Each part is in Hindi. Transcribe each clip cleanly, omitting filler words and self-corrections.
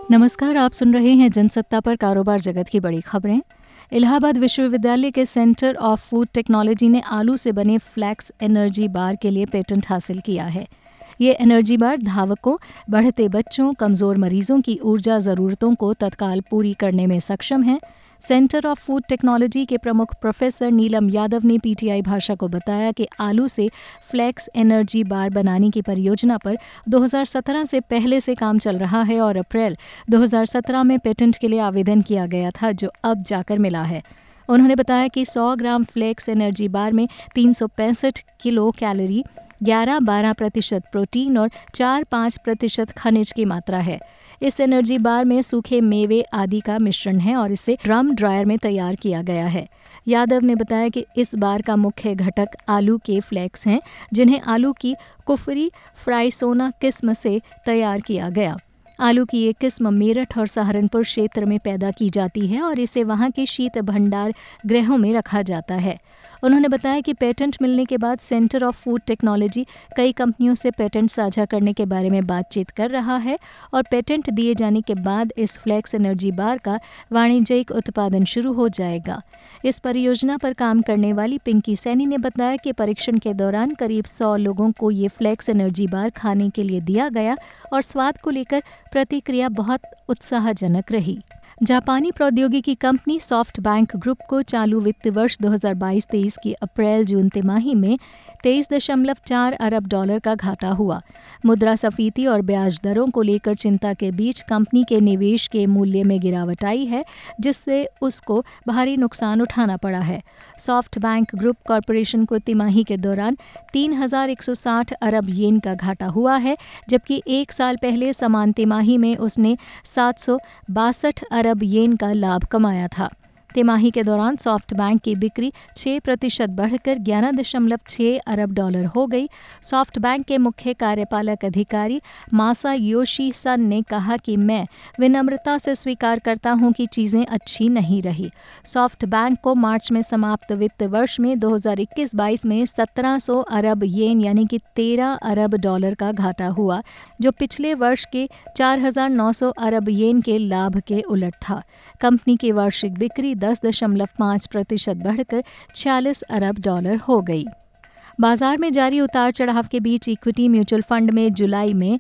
नमस्कार, आप सुन रहे हैं जनसत्ता पर कारोबार जगत की बड़ी खबरें। इलाहाबाद विश्वविद्यालय के सेंटर ऑफ फूड टेक्नोलॉजी ने आलू से बने फ्लैक्स एनर्जी बार के लिए पेटेंट हासिल किया है। ये एनर्जी बार धावकों, बढ़ते बच्चों, कमज़ोर मरीजों की ऊर्जा ज़रूरतों को तत्काल पूरी करने में सक्षम हैं। सेंटर ऑफ फूड टेक्नोलॉजी के प्रमुख प्रोफेसर नीलम यादव ने पीटीआई भाषा को बताया कि आलू से फ्लैक्स एनर्जी बार बनाने की परियोजना पर 2017 से पहले से काम चल रहा है और अप्रैल 2017 में पेटेंट के लिए आवेदन किया गया था, जो अब जाकर मिला है। उन्होंने बताया कि 100 ग्राम फ्लैक्स एनर्जी बार में 365 किलो कैलोरी, 11-12% प्रोटीन और 4-5% खनिज की मात्रा है। इस एनर्जी बार में सूखे मेवे आदि का मिश्रण है और इसे ड्रम ड्रायर में तैयार किया गया है। यादव ने बताया कि इस बार का मुख्य घटक आलू के फ्लेक्स हैं, जिन्हें आलू की कुफरी फ्राइसोना किस्म से तैयार किया गया। आलू की ये किस्म मेरठ और सहारनपुर क्षेत्र में पैदा की जाती है और इसे वहां के शीत भंडार गृहों में रखा जाता है। उन्होंने बताया कि पेटेंट मिलने के बाद सेंटर ऑफ फूड टेक्नोलॉजी कई कंपनियों से पेटेंट साझा करने के बारे में बातचीत कर रहा है और पेटेंट दिए जाने के बाद इस फ्लैक्स एनर्जी बार का वाणिज्यिक उत्पादन शुरू हो जाएगा। इस परियोजना पर काम करने वाली पिंकी सैनी ने बताया कि परीक्षण के दौरान करीब 100 लोगों को ये फ्लैक्स एनर्जी बार खाने के लिए दिया गया और स्वाद को लेकर प्रतिक्रिया बहुत उत्साहजनक रही। जापानी प्रौद्योगिकी कंपनी सॉफ्टबैंक ग्रुप को चालू वित्त वर्ष 2022-23 की अप्रैल-जून तिमाही में $23.4 अरब का घाटा हुआ। मुद्रास्फीति और ब्याज दरों को लेकर चिंता के बीच कंपनी के निवेश के मूल्य में गिरावट आई है, जिससे उसको भारी नुकसान उठाना पड़ा है। सॉफ्टबैंक ग्रुप कॉरपोरेशन को तिमाही के दौरान 3,160 अरब येन का घाटा हुआ है, जबकि एक साल पहले समान तिमाही में उसने 762 अरब येन का लाभ कमाया था। तिमाही के दौरान सॉफ्टबैंक की बिक्री 6% बढ़कर $11.6 अरब हो गई। सॉफ्टबैंक के मुख्य कार्यपालक अधिकारी मासायोशी सन ने कहा कि मैं विनम्रता से स्वीकार करता हूं कि चीज़ें अच्छी नहीं रही। सॉफ्टबैंक को मार्च में समाप्त वित्त वर्ष में 2021-22 में 1700 अरब येन यानी कि $13 अरब का घाटा हुआ, जो पिछले वर्ष के 4,900 अरब येन के लाभ के उलट था। कंपनी की वार्षिक बिक्री 10.5% बढ़कर $46 अरब हो गई। बाजार में जारी उतार चढ़ाव के बीच इक्विटी म्यूचुअल फंड में जुलाई में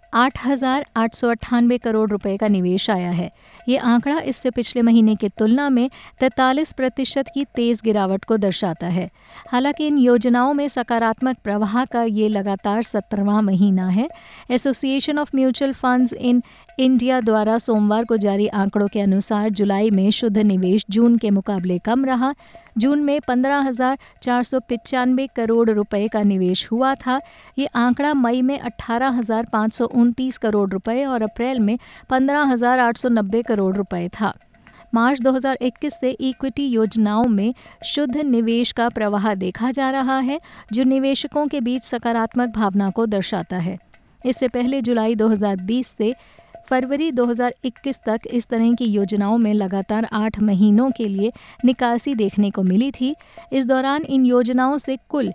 8,898 करोड़ रुपए का निवेश आया है। ये आंकड़ा इससे पिछले महीने की तुलना में 43% की तेज गिरावट को दर्शाता है। हालांकि इन योजनाओं में सकारात्मक प्रवाह का ये लगातार 17वां महीना है। Association of mutual funds in India द्वारा सोमवार को जारी आंकड़ों के अनुसार जुलाई में शुद्ध निवेश जून के मुकाबले कम रहा। जून में 15,495 करोड़ रुपए का निवेश हुआ था। ये आंकड़ा मई में 18,529 करोड़ रुपए और अप्रैल में 15,890 करोड़ रुपए था। मार्च 2021 से इक्विटी योजनाओं में शुद्ध निवेश का प्रवाह देखा जा रहा है, जो निवेशकों के बीच सकारात्मक भावना को दर्शाता है। इससे पहले जुलाई 2020 से फरवरी 2021 तक इस तरह की योजनाओं में लगातार 8 महीनों के लिए निकासी देखने को मिली थी। इस दौरान इन योजनाओं से कुल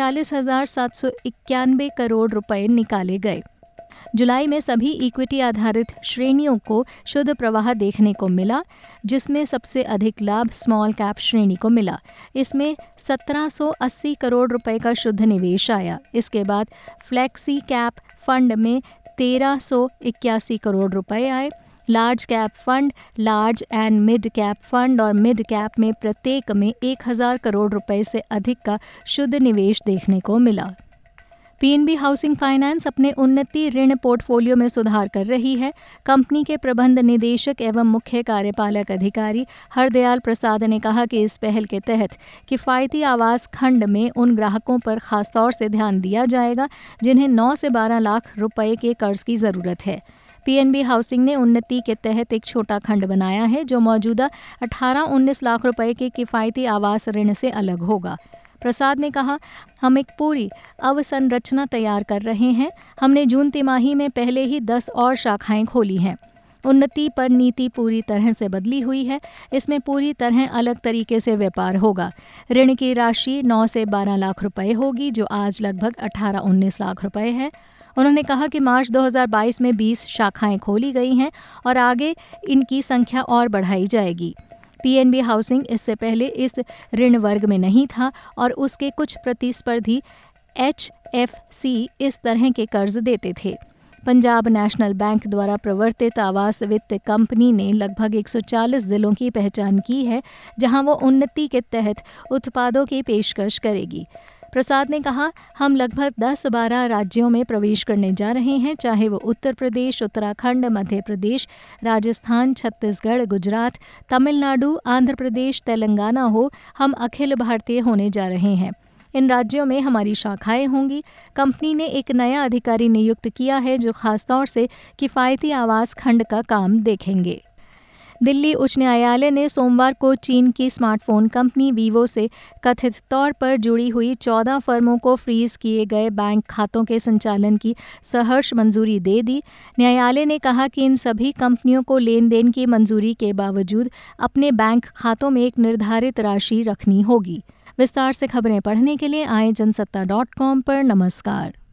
46,791 करोड़ रुपए निकाले गए। जुलाई में सभी इक्विटी आधारित श्रेणियों को शुद्ध प्रवाह देखने को मिला, जिसमें सबसे अधिक लाभ स्मॉल कैप श्रेणी को मिला। इसमें 1,780 करोड़ रुपए का शुद्ध निवेश आया। इसके बाद फ्लेक्सी कैप फंड में 1,381 करोड़ रुपए आए। Large cap fund, large and mid cap fund और मिड कैप में प्रत्येक में 1,000 करोड़ रुपए से अधिक का शुद्ध निवेश देखने को मिला। पीएनबी हाउसिंग फाइनेंस अपने उन्नति ऋण पोर्टफोलियो में सुधार कर रही है। कंपनी के प्रबंध निदेशक एवं मुख्य कार्यपालक अधिकारी हरदयाल प्रसाद ने कहा कि इस पहल के तहत किफ़ायती आवास खंड में उन ग्राहकों पर खासतौर से ध्यान दिया जाएगा जिन्हें 9 से 12 लाख रुपए के कर्ज की ज़रूरत है। पीएनबी हाउसिंग ने उन्नति के तहत एक छोटा खंड बनाया है, जो मौजूदा 18-19 लाख रुपए के किफ़ायती आवास ऋण से अलग होगा। प्रसाद ने कहा, हम एक पूरी अवसंरचना तैयार कर रहे हैं। हमने जून तिमाही में पहले ही 10 और शाखाएं खोली हैं। उन्नति पर नीति पूरी तरह से बदली हुई है। इसमें पूरी तरह अलग तरीके से व्यापार होगा। ऋण की राशि 9 से 12 लाख रुपए होगी, जो आज लगभग 18-19 लाख रुपए है। उन्होंने कहा कि मार्च 2022 में 20 शाखाएं खोली गई हैं और आगे इनकी संख्या और बढ़ाई जाएगी। पीएनबी हाउसिंग इससे पहले इस ऋण वर्ग में नहीं था और उसके कुछ प्रतिस्पर्धी HFC इस तरह के कर्ज देते थे। पंजाब नेशनल बैंक द्वारा प्रवर्तित आवास वित्त कंपनी ने लगभग 140 जिलों की पहचान की है, जहां वो उन्नति के तहत उत्पादों की पेशकश करेगी। प्रसाद ने कहा, हम लगभग 10-12 राज्यों में प्रवेश करने जा रहे हैं, चाहे वो उत्तर प्रदेश, उत्तराखंड, मध्य प्रदेश, राजस्थान, छत्तीसगढ़, गुजरात, तमिलनाडु, आंध्र प्रदेश, तेलंगाना हो। हम अखिल भारतीय होने जा रहे हैं। इन राज्यों में हमारी शाखाएं होंगी। कंपनी ने एक नया अधिकारी नियुक्त किया है जो खासतौर से किफ़ायती आवास खंड का काम देखेंगे। दिल्ली उच्च न्यायालय ने सोमवार को चीन की स्मार्टफोन कंपनी वीवो से कथित तौर पर जुड़ी हुई 14 फर्मों को फ्रीज किए गए बैंक खातों के संचालन की सहर्ष मंजूरी दे दी। न्यायालय ने कहा कि इन सभी कंपनियों को लेन देन की मंजूरी के बावजूद अपने बैंक खातों में एक निर्धारित राशि रखनी होगी। विस्तार से खबरें पढ़ने के लिए आए जनसत्ता.com पर। नमस्कार।